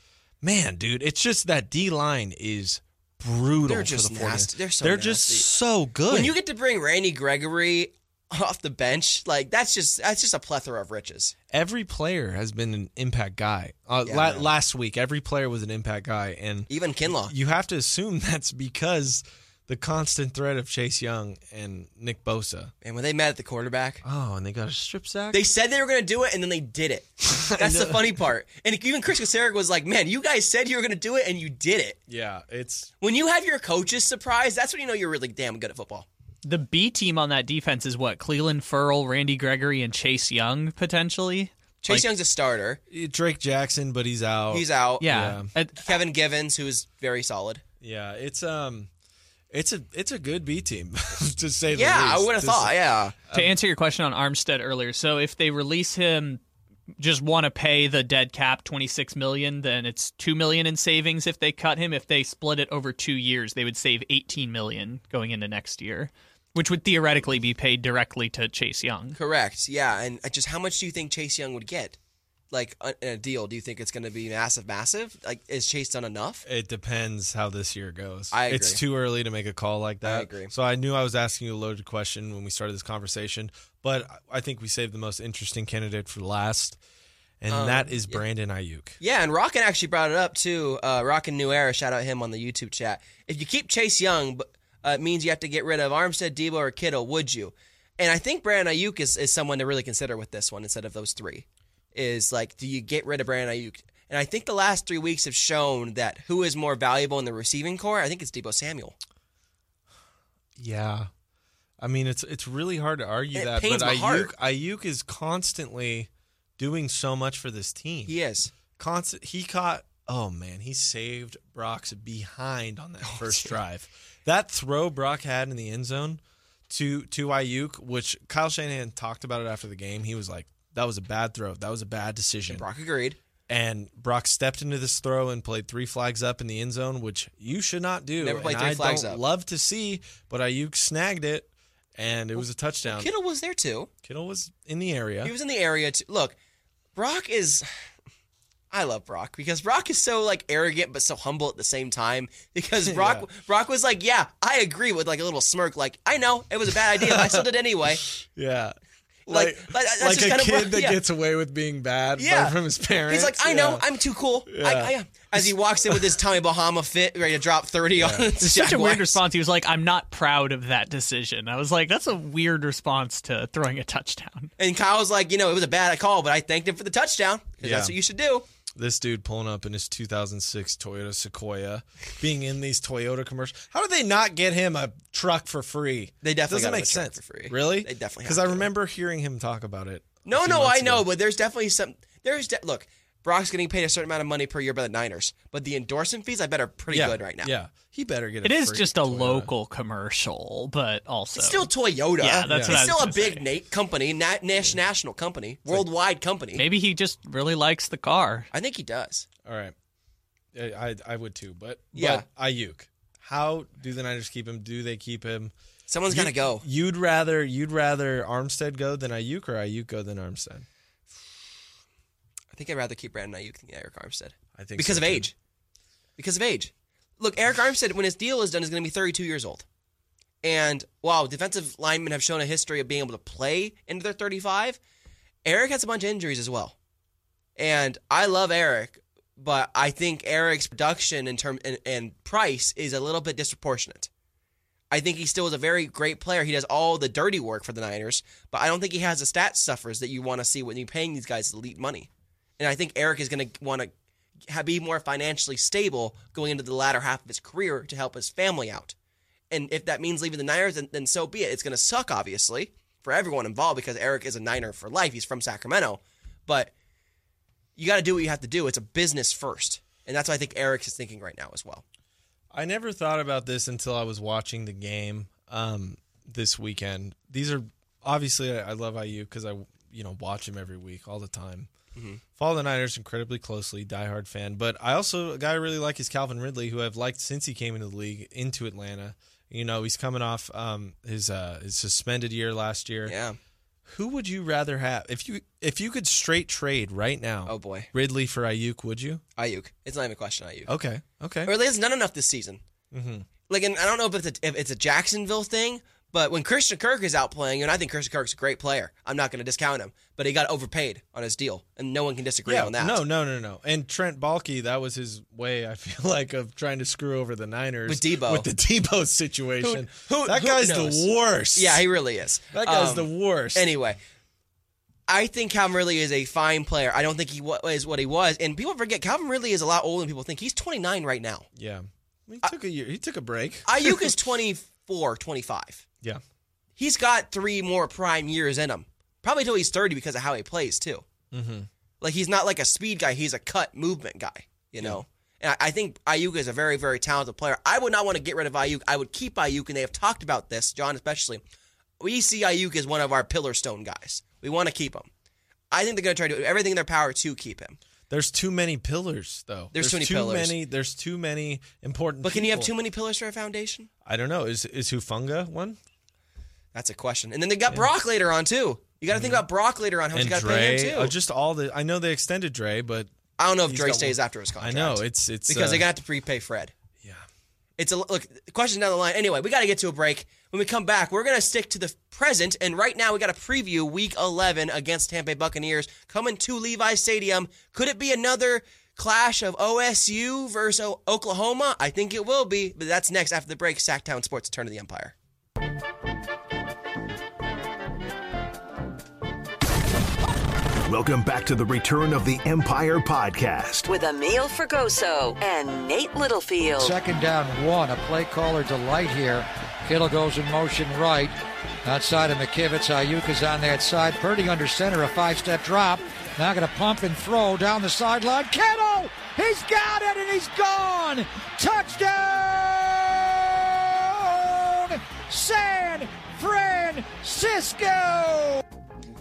Man, dude, it's just that D line is brutal. They're for just the 49ers. nasty. They're so They're nasty. just so good. When you get to bring Randy Gregory off the bench, like that's just that's just a plethora of riches. every player has been an impact guy. Uh, Yeah, la- man. last week, every player was an impact guy, and Even Kinlaw. you have to assume that's because the constant threat of Chase Young and Nick Bosa. And when they met at the quarterback, Oh, and they got a strip sack. they said they were going to do it, and then they did it. That's the funny part. And even Chris Kosaric was like, man, you guys said you were going to do it, and you did it. yeah, it's When you have your coaches surprised, that's when you know you're really damn good at football. The B team on that defense is what? Cleveland Ferrell, Randy Gregory, and Chase Young, potentially? Chase Like- Young's a starter. Drake Jackson, but he's out. He's out. Yeah. Yeah. Uh, Kevin Givens, who is very solid. Yeah, it's um, it's a it's a good B team to say the Yeah, least. I would have This- thought. Yeah. to answer your question on Armstead earlier, so if they release him, just want to pay the dead cap twenty-six million dollars, then it's two million dollars in savings if they cut him. If they split it over two years, they would save eighteen million dollars going into next year, which would theoretically be paid directly to Chase Young. Correct. Yeah. And just how much do you think Chase Young would get? Like in a deal, do you think it's going to be massive, massive? Like, is Chase done enough? It depends how this year goes. I agree. It's too early to make a call like that. I agree. So I knew I was asking you a loaded question when we started this conversation, but I think we saved the most interesting candidate for last, and Um, that is yeah. Brandon Ayuk. Yeah, and Rockin actually brought it up too. Uh, Rockin' New Era, shout out him on the YouTube chat. If you keep Chase Young, but uh, it means you have to get rid of Armstead, Debo, or Kittle. Would you? And I think Brandon Ayuk is, is someone to really consider with this one instead of those three. Is like, do you get rid of Brandon Ayuk? And I think the last three weeks have shown that who is more valuable in the receiving core. I think it's Debo Samuel. Yeah. I mean, it's it's really hard to argue It that, pains but my Ayuk, heart. Ayuk is constantly doing so much for this team. He is. Constant. He caught. Oh man, he saved Brock's behind on that first drive. That throw Brock had in the end zone to to Ayuk, which Kyle Shanahan talked about it after the game. He was like, "That was a bad throw. That was a bad decision." Brock agreed. And Brock stepped into this throw and played three flags up in the end zone, which you should not do. Never played and three I flags don't up. love to see, but Ayuk snagged it, and it was a touchdown. Kittle was there too. Kittle was in the area. He was in the area too. Look, Brock is. I love Brock because Brock is so like arrogant but so humble at the same time. Because Brock, Yeah. Brock was like, "Yeah, I agree," with like a little smirk, like, "I know it was a bad idea, but I still did anyway." Yeah. Like, Like, like, that's like just a kind of kid Brock- that yeah. gets away with being bad Yeah. from his parents. He's like, I know, Yeah. I'm too cool. Yeah. I, I am. As he walks in with his Tommy Bahama fit, ready to drop thirty on the It's such a weird Jaguars. response. He was like, I'm not proud of that decision. I was like, that's a weird response to throwing a touchdown. And Kyle's like, you know, it was a bad call, but I thanked him for the touchdown. 'Cause Yeah. That's what you should do. This dude pulling up in his two thousand six Toyota Sequoia, being in these Toyota commercials. How did they not get him a truck for free? They definitely doesn't got him make a truck sense. for free. Really? They definitely Because have I to. remember hearing him talk about it. a No, few no, I months know, ago. but there's definitely some. There's de- look, Brock's getting paid a certain amount of money per year by the Niners, but the endorsement fees, I bet, are pretty yeah, good right now. Yeah, he better get. It a is free just a Toyota. local commercial, but also It's still Toyota. Yeah, that's it's what I was still a gonna big say. na- company, na- nas- national company, worldwide company. maybe he just really likes the car. I think he does. All right, I I, I would too, but Yeah. but Ayuk. How do the Niners keep him? Do they keep him? Someone's You- got to go. You'd rather you'd rather Armstead go than Ayuk, or Ayuk go than Armstead? I think I'd rather keep Brandon Ayuk than Eric Armstead. I think Because so, of too. age. Because of age. Look, Eric Armstead, when his deal is done, is going to be thirty-two years old. And while defensive linemen have shown a history of being able to play into their thirty-five, Eric has a bunch of injuries as well. And I love Eric, but I think Eric's production in term and, and price is a little bit disproportionate. I think he still is a very great player. He does all the dirty work for the Niners, but I don't think he has the stat stuffers that you want to see when you're paying these guys elite money. And I think Eric is going to want to be more financially stable going into the latter half of his career to help his family out. And if that means leaving the Niners, then, then so be it. It's going to suck, obviously, for everyone involved because Eric is a Niner for life. He's from Sacramento. But you got to do what you have to do. It's a business first. And that's what I think Eric is thinking right now as well. I never thought about this until I was watching the game um, this weekend. These are obviously I, I love Ayuk because I you know watch him every week all the time. Mm-hmm. Follow the Niners incredibly closely, diehard fan. But I also a guy I really like is Calvin Ridley, who I've liked since he came into the league into Atlanta. You know he's coming off um, his uh, his suspended year last year. Yeah. Who would you rather have if you if you could straight trade right now? Oh, boy. Ridley for Ayuk, would you? Ayuk. It's not even a question, Ayuk. Okay, okay. Or at least not enough this season. Mm-hmm. Like, and I don't know if it's a, if it's a Jacksonville thing, but when Christian Kirk is out playing, and I think Christian Kirk's a great player, I'm not going to discount him, but he got overpaid on his deal, and no one can disagree on that. No, no, no, no. And Trent Baalke, that was his way, I feel like, of trying to screw over the Niners. With Debo. With the Debo situation. Who- who- that who guy's knows? the worst. Yeah, he really is. That guy's Um, the worst. Anyway, I think Calvin Ridley is a fine player. I don't think he wa- is what he was, and people forget Calvin Ridley is a lot older than people think. He's twenty-nine right now. Yeah. He took a year. He took a break. Ayuk is twenty-four, twenty-five. Yeah. He's got three more prime years in him. Probably until he's thirty because of how he plays, too. Mm-hmm. Like, he's not like a speed guy. He's a cut movement guy, you know? And I, I think Ayuk is a very, very talented player. I would not want to get rid of Ayuk. I would keep Ayuk, and they have talked about this, John especially. We see Ayuk as one of our pillar stone guys. We want to keep him. I think they're going to try to do everything in their power to keep him. There's too many pillars, though. There's too many pillars. Many, there's too many important But can you have people. too many pillars for a foundation? I don't know. Is is Hufanga one? That's a question. And then they got Brock later on, too. You got to think about Brock later on, how much And you got to pay Dre. him, too. Oh, just all the. I know they extended Dre, but I don't know if he's Dre got stays one- after his I contract. know it's it's because uh, they're going to have to prepay Fred. Yeah. It's a look. The question down the line. Anyway, we got to get to a break. When we come back, we're gonna stick to the present, and right now we got to preview Week eleven against Tampa Bay Buccaneers coming to Levi Stadium. Could it be another clash of O S U versus o- Oklahoma? I think it will be, but that's next after the break. Sacktown Sports, Turn of the Empire. Welcome back to the Return of the Empire podcast. With Emil Fergoso and Nate Littlefield. Second down one, a play caller delight here. Kittle goes in motion right. Outside of McKivitz, Ayuk is on that side. Purdy under center, a five-step drop. Now going to pump and throw down the sideline. Kittle! He's got it and he's gone! Touchdown! San Francisco!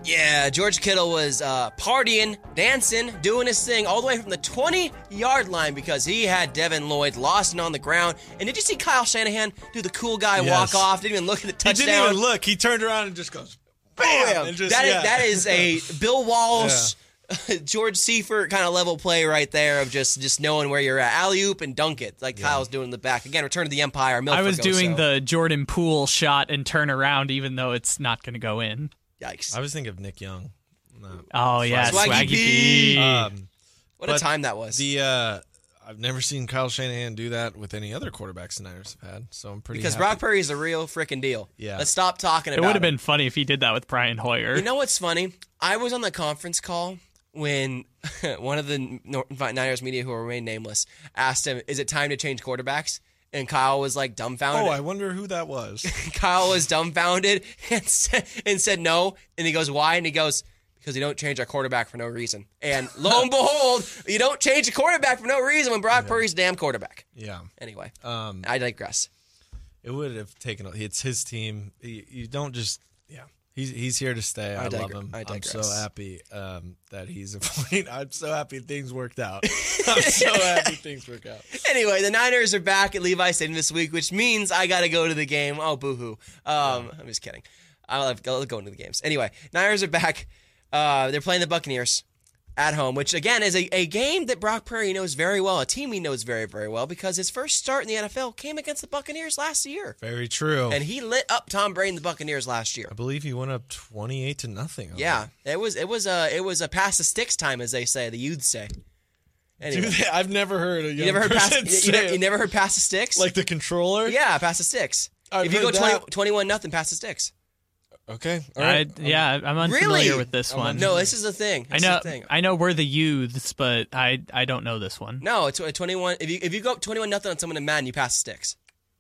Yeah, George Kittle was uh, partying, dancing, doing his thing all the way from the twenty-yard line because he had Devin Lloyd lost and on the ground. And did you see Kyle Shanahan do the cool guy Yes. walk off? Didn't even look at the touchdown. He didn't even look. He turned around and just goes, bam! And just, that, yeah. is, that is a Bill Walsh, George Seifert kind of level play right there of just, just knowing where you're at. Alley-oop and dunk it like yeah. Kyle's doing in the back. Again, return to the Empire. Milford I was goes doing so. the Jordan Poole shot and turn around even though it's not going to go in. Yikes. I was thinking of Nick Young. No. Oh, yeah, Swaggy Swaggy P. P. Um, what a time that was. The uh, I've never seen Kyle Shanahan do that with any other quarterbacks the Niners have had, so I'm pretty Because happy. Brock Purdy is the real freaking deal. Yeah. Let's stop talking It about it. would have been funny if he did that with Brian Hoyer. You know what's funny? I was on the conference call when one of the Niners media, who remain nameless, asked him, is it time to change quarterbacks? And Kyle was like dumbfounded. Oh, I wonder who that was. Kyle was dumbfounded and said, and said no. And he goes, why? And he goes, because you don't change our quarterback for no reason. And lo and behold, you don't change a quarterback for no reason when Brock yeah. Purdy's a damn quarterback. Yeah. Anyway, um, I digress. It would have taken. It's his team. You, you don't just. Yeah. He's he's here to stay. I, I love him. I I'm so happy um, that he's a point. I'm so happy things worked out. I'm so happy things worked out. Anyway, the Niners are back at Levi Stadium this week, which means I got to go to the game. Oh, boo-hoo. Um, I'm just kidding. I love going to the games. Anyway, Niners are back. Uh, they're playing the Buccaneers at home, which, again, is a, a game that Brock Purdy knows very well, a team he knows very, very well, because his first start in the N F L came against the Buccaneers last year. Very true. And he lit up Tom Brady and the Buccaneers last year. I believe he went up twenty-eight to nothing. Yeah, that. it was it was a it was a pass the sticks time, as they say, the youths say. Anyway. Dude, I've never heard a young you never heard pass, say you, never, you never heard pass the sticks? Like the controller? Yeah, pass the sticks. I've if you heard go twenty, that. twenty-one nothing, pass the sticks. Okay. All right. I, yeah, I'm unfamiliar really? with this one. No, this is the thing. This I know. Is the thing. I know we're the youths, but I I don't know this one. No, it's a twenty-one. If you if you go up twenty-one nothing on someone in Madden, you pass the sticks.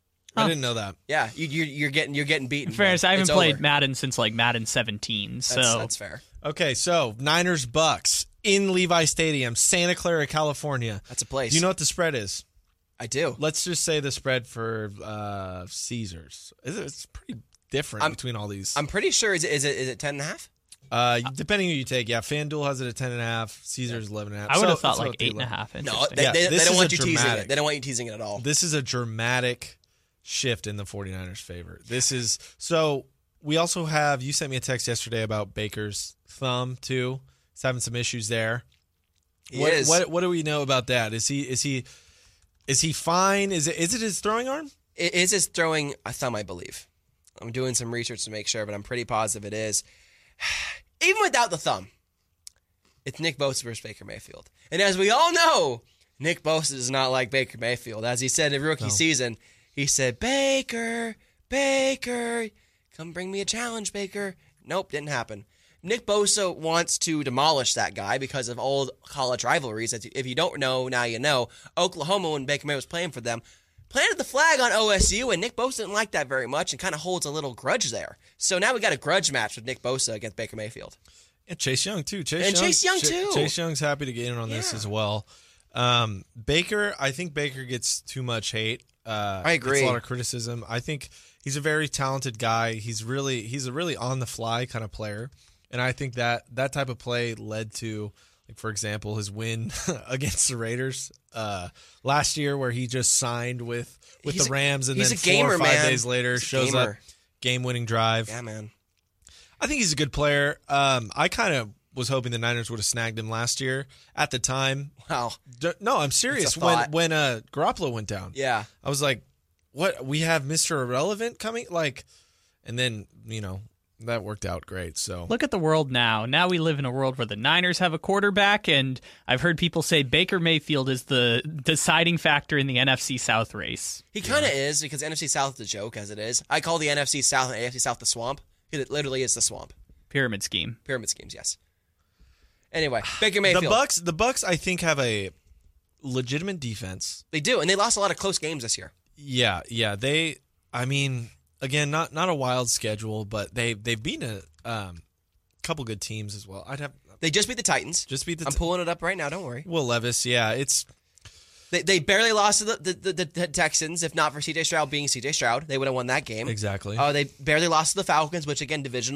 I didn't know that. Yeah, you, you're you're getting you're getting beaten. In fairness, man. I haven't It's played over. Madden since like Madden seventeen, so That's, that's fair. Okay, so Niners Bucks in Levi Stadium, Santa Clara, California. That's a place. Do you know what the spread is? I do. Let's just say the spread for uh, Caesars. It's pretty different I'm, between all these. I'm pretty sure. Is it is it is it ten and a half? Uh, depending who you take, yeah. FanDuel has it at ten and a half. Caesars eleven and a half. I would So have thought it's like about eight and a eleven. half. No, Interesting. they, Yeah, they, they this don't is want a you teasing dramatic- it. They don't want you teasing it at all. This is a dramatic shift in the 49ers' favor. This is so. We also have. You sent me a text yesterday about Baker's thumb too. He's having some issues there. He what, is. What, what do we know about that? Is he is he is he fine? Is it is it his throwing arm? It is his throwing a thumb, I believe. I'm doing some research to make sure, but I'm pretty positive it is. Even without the thumb, it's Nick Bosa versus Baker Mayfield. And as we all know, Nick Bosa does not like Baker Mayfield. As he said in the rookie No. season, he said, Baker, Baker, come bring me a challenge, Baker. Nope, didn't happen. Nick Bosa wants to demolish that guy because of old college rivalries. If you don't know, now you know. Oklahoma, when Baker Mayfield was playing for them, planted the flag on O S U, and Nick Bosa didn't like that very much and kind of holds a little grudge there. So now we got a grudge match with Nick Bosa against Baker Mayfield. And Chase Young too. Chase And Young, Chase Young, Ch- too. Chase Young's happy to get in on this Yeah. as well. Um, Baker, I think Baker gets too much hate. Uh, I agree. Gets a lot of criticism. I think he's a very talented guy. He's really he's a really on the fly kind of player, and I think that that type of play led to, like for example, his win against the Raiders uh, last year, where he just signed with with He's the a- Rams, and he's then a gamer, four or five man. days later He's a shows gamer. up game winning drive. Yeah, man. I think he's a good player. Um, I kind of was hoping the Niners would have snagged him last year. At the time, Wow. D- no, I'm serious. It's a When thought. when uh, Garoppolo went down, Yeah. I was like, "What? We have Mister Irrelevant coming?" Like, and then you know that worked out great. So Look at the world now. Now we live in a world where the Niners have a quarterback, and I've heard people say Baker Mayfield is the deciding factor in the N F C South race. He kind of is because N F C South is a joke, as it is. I call the N F C South and A F C South the swamp. It literally is the swamp. Pyramid scheme. Pyramid schemes, yes. Anyway, Baker Mayfield. the Bucks, the Bucks, I think have a legitimate defense. They do, and they lost a lot of close games this year. Yeah, yeah. They, I mean, again, not not a wild schedule, but they they've beaten a um, couple good teams as well. I'd have They just beat the Titans. just beat the I'm t- pulling it up right now. Don't worry. Will Levis. Yeah, it's They, they barely lost to the, the, the, the Texans. If not for C J Stroud being C J Stroud, they would have won that game. exactly. Uh, they barely lost to the Falcons, which again divisional.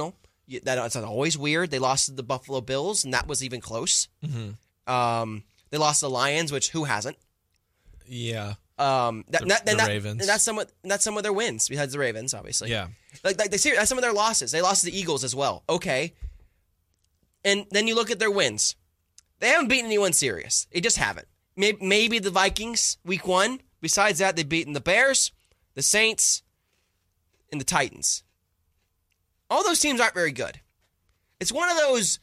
You, that, that's always weird. They lost to the Buffalo Bills, and that was even close. Mm-hmm. Um, they lost to the Lions, which who hasn't? Yeah. Um, that, The- that, the and that, Ravens. And that's some of that's some of their wins besides the Ravens, obviously. Yeah. Like like they ser- that's some of their losses. They lost to the Eagles as well. Okay. And then you look at their wins. They haven't beaten anyone serious. They just haven't. Maybe, maybe the Vikings week one. Besides that, they've beaten the Bears, the Saints, and the Titans. All those teams aren't very good. It's one of those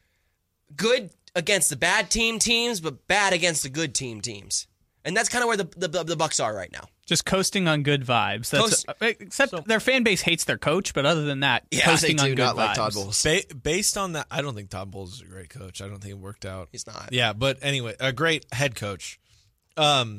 good against the bad team teams, but bad against the good team teams. And that's kind of where the, the the Bucks are right now. Just coasting on good vibes. That's Coast- except their fan base hates their coach, but other than that, Yeah, coasting they do on good not vibes. like Todd Bowles. Ba- based on that, I don't think Todd Bowles is a great coach. I don't think it worked out. He's not. Yeah, but anyway, a great head coach. Um,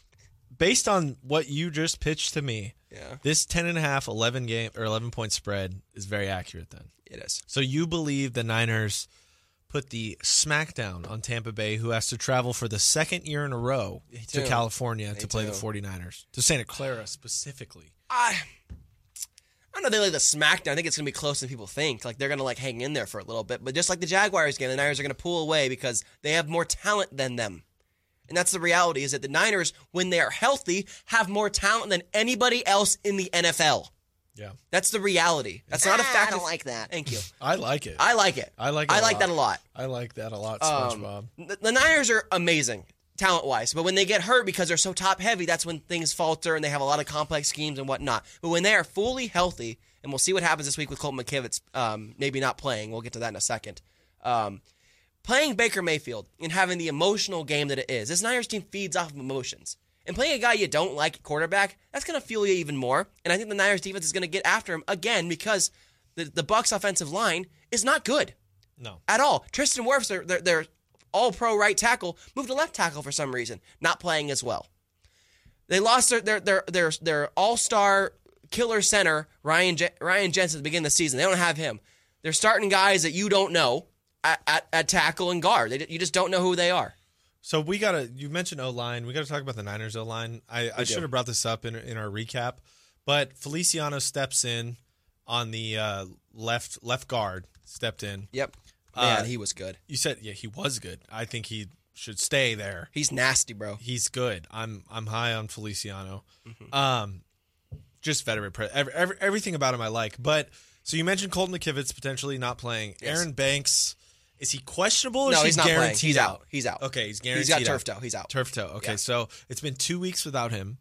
based on what you just pitched to me, Yeah. this ten and a half, eleven game or eleven point spread is very accurate. Then It is. so you believe the Niners put the smackdown on Tampa Bay, who has to travel for the second year in a row to do. California They to play do. the 49ers, to Santa Clara specifically. I, I don't know if they like the smackdown. I think it's going to be closer than people think. Like, they're going to, like, hang in there for a little bit. But just like the Jaguars game, the Niners are going to pull away because they have more talent than them. And that's the reality, is that the Niners, when they are healthy, have more talent than anybody else in the N F L. Yeah, That's the reality. That's not a Ah, fact. I don't of- like that. Thank you. I like it. I like it. I like it I a like lot. that a lot. I like that a lot, Um, SpongeBob. the, the Niners are amazing, talent-wise. But when they get hurt because they're so top-heavy, that's when things falter and they have a lot of complex schemes and whatnot. But when they are fully healthy, and we'll see what happens this week with Colton McKivitz um, maybe not playing. We'll get to that in a second. Um, playing Baker Mayfield and having the emotional game that it is, this Niners team feeds off of emotions. And playing a guy you don't like at quarterback, that's going to fuel you even more. And I think the Niners defense is going to get after him again because the, the Bucs offensive line is not good No. at all. Tristan Wirfs, their, their, their all-pro right tackle, moved to left tackle for some reason, not playing as well. They lost their their their their, their all-star killer center, Ryan Je- Ryan Jensen, at the beginning of the season. They don't have him. They're starting guys that you don't know at, at, at tackle and guard. They, you just don't know who they are. So we gotta. You mentioned O line. We gotta talk about the Niners O line. I, I do. should have brought this up in in our recap, but Feliciano steps in on the uh, left left guard. Stepped in. Yep. Man, Uh, he was good. You said yeah, he was good. I think he should stay there. He's nasty, bro. He's good. I'm I'm high on Feliciano. Mm-hmm. Um, just veteran. Pre- every, every, everything about him I like. But so you mentioned Colton McKivitz potentially not playing. Yes. Aaron Banks. Is he questionable? Or No, is he he's not playing. guaranteed He's out. He's out. Okay, he's guaranteed. He's got turf out. toe. He's out. Turf toe. Okay, Yeah. so it's been two weeks without him.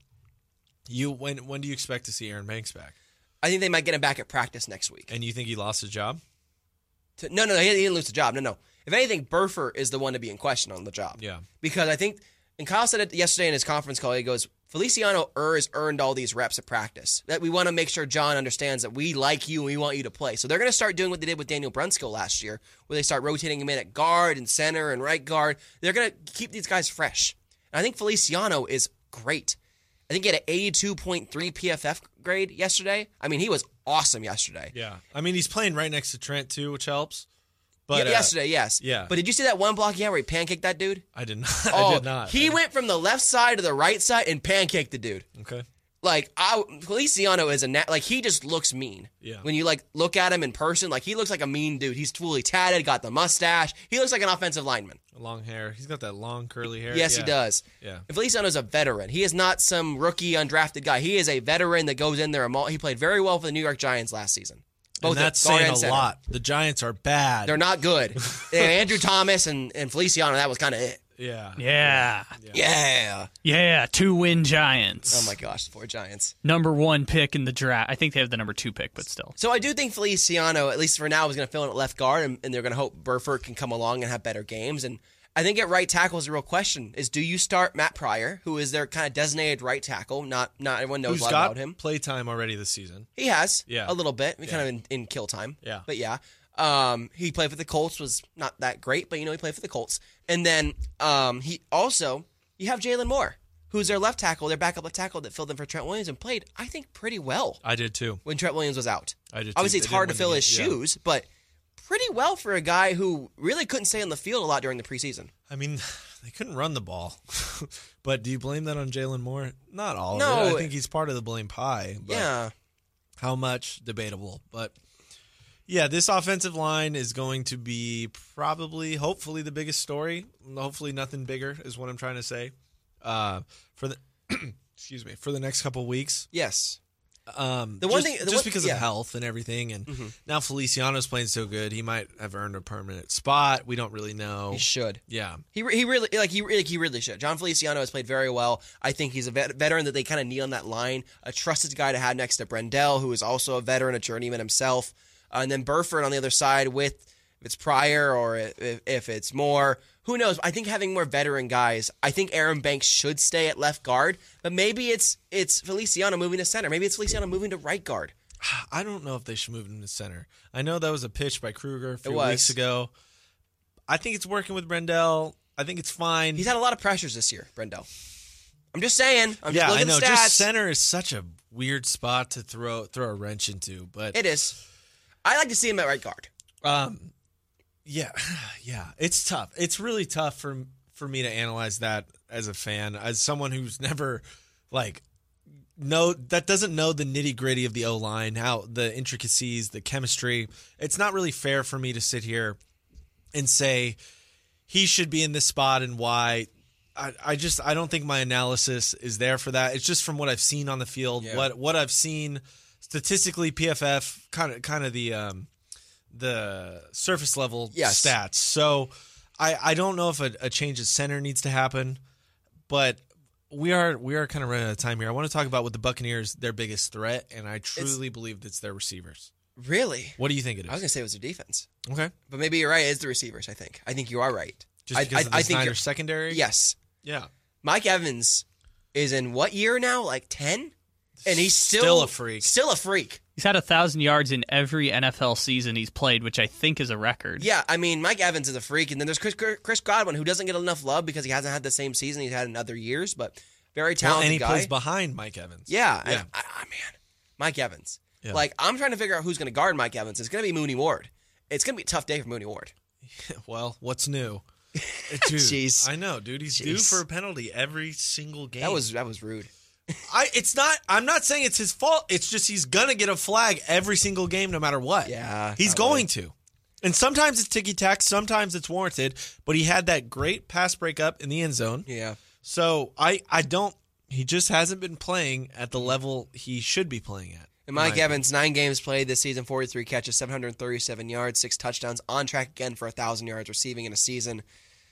You when when do you expect to see Aaron Banks back? I think they might get him back at practice next week. And you think he lost his job? To- no, no, no, he he didn't lose the job. No, no. If anything, Burfer is the one to be in question on the job. Yeah. Because I think, and Kyle said it yesterday in his conference call, he goes, Feliciano er has earned all these reps at practice. That we want to make sure John understands that we like you and we want you to play. So they're going to start doing what they did with Daniel Brunskill last year, where they start rotating him in at guard and center and right guard. They're going to keep these guys fresh. And I think Feliciano is great. I think he had an eighty-two point three P F F grade yesterday. I mean, he was awesome yesterday. Yeah. I mean, he's playing right next to Trent too, which helps. But Ye- uh, yesterday, yes. yeah. But did you see that one block he had where he pancaked that dude? I did not. Oh, I did not. He I- went from the left side to the right side and pancaked the dude. Okay. Like, I, Feliciano is a na- like he just looks mean. Yeah. When you like look at him in person, like he looks like a mean dude. He's fully tatted, got the mustache. He looks like an offensive lineman. Long hair. He's got that long curly hair. Yes, Yeah. he does. Yeah. And Feliciano's a veteran. He is not some rookie undrafted guy. He is a veteran that goes in there. And he played very well for the New York Giants last season. And at that's guard saying and a center. lot. The Giants are bad. They're not good. And Andrew Thomas and, and Feliciano, that was kind of it. Yeah. Yeah. Yeah. Yeah. Two win Giants. Oh my gosh, the poor Giants. Number one pick in the draft. I think they have the number two pick, but still. So I do think Feliciano, at least for now, is going to fill in at left guard, and, and they're going to hope Burford can come along and have better games. And I think at right tackle is a real question: is do you start Matt Pryor, who is their kind of designated right tackle? Not not everyone knows Who's a lot got about him. play time already this season? He has, Yeah. a little bit, Yeah. kind of in, in kill time. Yeah. but yeah. Um, he played for the Colts, was not that great, but you know he played for the Colts. And then um, he also you have Jalen Moore, who's their left tackle, their backup left tackle that filled in for Trent Williams and played, I think, pretty well I did too. when Trent Williams was out. I did too. Obviously, They it's hard to didn't fill win the his game. Yeah. shoes, but pretty well for a guy who really couldn't stay on the field a lot during the preseason. I mean, they couldn't run the ball. But do you blame that on Jalen Moore? Not all No. of it. I think he's part of the blame pie. But Yeah. how much? Debatable. But Yeah, this offensive line is going to be probably, hopefully, the biggest story. Hopefully, nothing bigger is what I'm trying to say. Uh, for the excuse me, for the next couple weeks. Yes. Um, the one just, thing, the just one, because yeah. of health and everything, and mm-hmm. now Feliciano's playing so good, he might have earned a permanent spot. We don't really know. He should. Yeah, he he really like he like he really should. John Feliciano has played very well. I think he's a vet, veteran that they kind of need on that line. A trusted guy to have next to Brendel, who is also a veteran, a journeyman himself, uh, and then Burford on the other side with if it's Pryor or if, if it's Moore. Who knows? I think having more veteran guys. I think Aaron Banks should stay at left guard, but maybe it's it's Feliciano moving to center. Maybe it's Feliciano moving to right guard. I don't know if they should move him to center. I know that was a pitch by Kruger a few It was. weeks ago. I think it's working with Brendel. I think it's fine. He's had a lot of pressures this year, Brendel. I'm just saying. I'm yeah, just looking I know. at the stats. Just center is such a weird spot to throw throw a wrench into, but It is. I like to see him at right guard. Um, yeah, yeah, it's tough. It's really tough for for me to analyze that as a fan, as someone who's never like know that doesn't know the nitty gritty of the O line, how the intricacies, the chemistry. It's not really fair for me to sit here and say he should be in this spot and why. I, I just I don't think my analysis is there for that. It's just from what I've seen on the field, Yeah. what what I've seen statistically, P F F kind of kind of the um, the surface level Yes. stats. So I, I don't know if a, a change at center needs to happen, but we are we are kind of running out of time here. I want to talk about what the Buccaneers their biggest threat, and I truly believe it's their receivers. Really? What do you think it is? I was gonna say it was their defense, okay, but maybe you're right. It's the receivers. I think. I think you are right. just I, because I, of the I think you're- Niners secondary. Yes. yeah, Mike Evans is in what year now? Like ten, and he's still Still a freak. Still a freak. He's had a thousand yards in every N F L season he's played, which I think is a record. Yeah, I mean Mike Evans is a freak, and then there's Chris, Chris Godwin, who doesn't get enough love because he hasn't had the same season he's had in other years, but very well, talented and he guy. plays behind Mike Evans. Yeah, Yeah. and I, I, man, Mike Evans. Yeah. Like I'm trying to figure out who's going to guard Mike Evans. It's going to be Mooney Ward. It's going to be a tough day for Mooney Ward. Well, what's new? Dude, Jeez. I know, dude. He's due Jeez. for a penalty every single game. That was that was rude. I. It's not. I'm not saying it's his fault. It's just he's gonna get a flag every single game, no matter what. Yeah, he's probably. going to. And sometimes it's ticky tack, sometimes it's warranted. But he had that great pass breakup in the end zone. Yeah. So I. I don't. He just hasn't been playing at the level he should be playing at. And Mike in my Evans, nine games played this season, forty-three catches, seven hundred thirty-seven yards, six touchdowns, on track again for one thousand yards receiving in a season.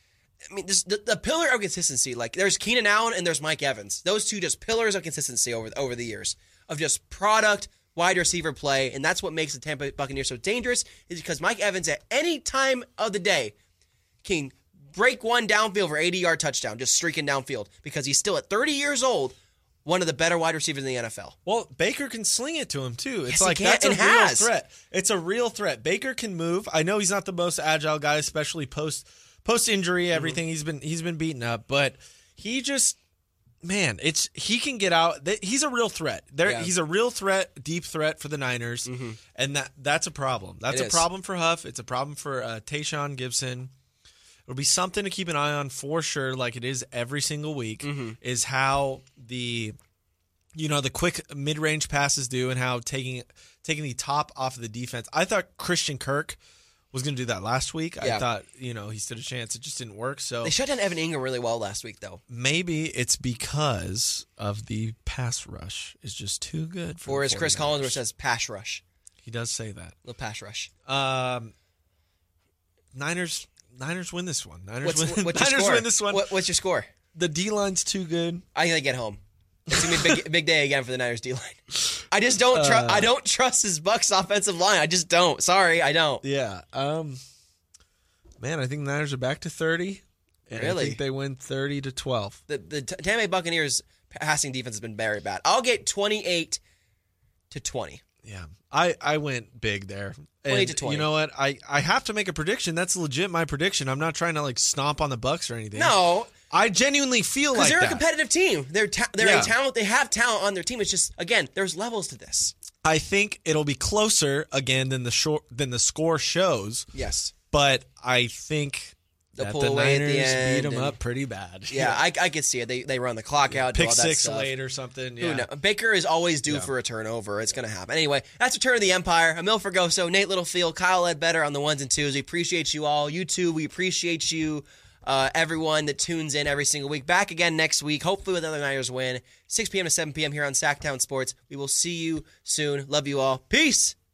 I mean, this, the, the pillar of consistency, like there's Keenan Allen and there's Mike Evans. Those two just pillars of consistency over, over the years of just product, wide receiver play, and that's what makes the Tampa Bay Buccaneers so dangerous is because Mike Evans at any time of the day can break one downfield for eighty-yard touchdown, just streaking downfield because he's still at thirty years old, one of the better wide receivers in the N F L. Well, Baker can sling it to him too. It's Yes, he like can, that's a and real has. threat. It's a real threat. Baker can move. I know he's not the most agile guy, especially post post injury. Everything Mm-hmm. he's been he's been beaten up, but he just man, it's he can get out. He's a real threat. There, Yeah. he's a real threat, deep threat for the Niners, and that that's a problem. That's Mm-hmm. It a is. problem for Huff. It's a problem for uh, Tayshaun Gibson. It'll be something to keep an eye on for sure, like it is every single week. Mm-hmm. Is how the you know the quick mid-range passes do, and how taking taking the top off of the defense. I thought Christian Kirk was going to do that last week. Yeah. I thought you know he stood a chance. It just didn't work. So They shut down Evan Ingram really well last week, though. maybe it's because of the pass rush is just too good. For Or the as Chris 49ers. Collinsworth says, pass rush. He does say that. Little pass rush. Um, Niners. Niners win this one. Niners What's, win. what's your Niners score? win this one. What, what's your score? The D line's too good. I think they get home. It's gonna be a big, big day again for the Niners D line. I just don't trust. Uh, I don't trust his Bucks offensive line. I just don't. Sorry, I don't. Yeah. Um. Man, I think the Niners are back to thirty. And Really? I think they win thirty to twelve. The the T- Tampa Bay Buccaneers passing defense has been very bad. I'll get twenty-eight to twenty. Yeah. I, I went big there. twenty And to twenty. You know what? I, I have to make a prediction. That's legit my prediction. I'm not trying to like stomp on the Bucks or anything. No, I genuinely feel because like they're that. a competitive team. They're ta- they're Yeah. a talent. They have talent on their team. It's just again, there's levels to this. I think it'll be closer again than the short than the score shows. Yes. But I think They'll that pull the away Niners at the end. beat them and- up pretty bad. Yeah, I, I could see it. They they run the clock out. do Pick all that six stuff. late or something. Who Yeah. knows? Baker is always due Yeah. for a turnover. It's going to happen. Anyway, that's Return of the Empire. Emil Fergoso, Nate Littlefield, Kyle Ledbetter on the ones and twos. We appreciate you all. You too. We appreciate you, uh, everyone that tunes in every single week. Back again next week, hopefully with another Niners win. six p.m. to seven p.m. here on Sacktown Sports. We will see you soon. Love you all. Peace.